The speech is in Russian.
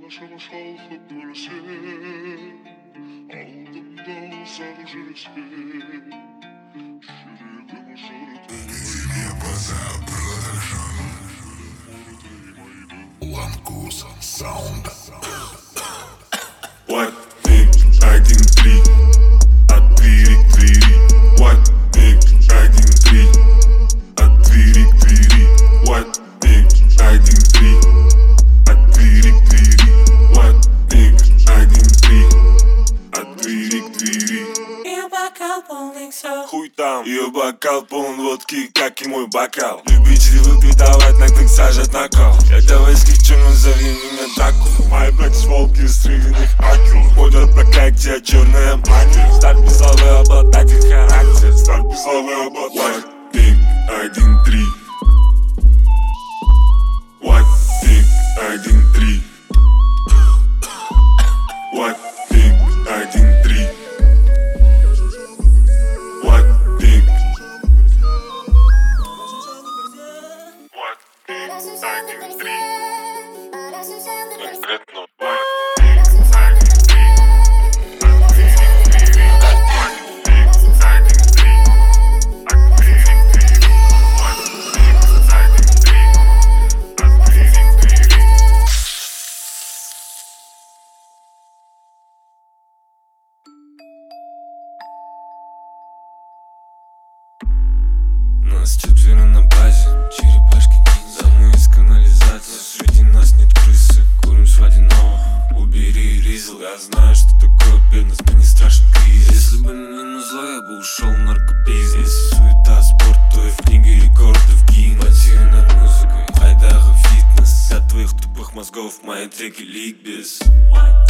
Yavaş kalkıp ölse, aldığımda uzak jürese, çürüdüm Ланкус Саунд. What big 1-3 от двери к двери. What big 1-3 от двери к двери. What big 1-3 от двери к двери. What big 1-3 от двери к двери. Ее бокал полный все. Хуй там, ее бокал полон водки, как и мой бокал. Любители выпитывать, ногтых сажать на кол. Я давай скричу, назови меня Драку. Мои блэкс-волки из стрелянных акил ходят по как тебя черная магия. Старт писалый обладатель характер. Старт писалый обладатель. What big 1-3. What big 1-3. What big 1-3. What big 1-3. Конкретно Нас четверо на базе, черепашки ниндзя. Мы из канализации, среди нас нет крысы. Курим с водяного, убери ризл. Я знаю, что такое бедность, мне не страшен кризис. Если бы не назло, я бы ушел в наркобизнес. Если суета спорт, то и в книге рекордов гин. Потею над музыкой, айдаха фитнес. Для твоих тупых мозгов мои треки ликбез.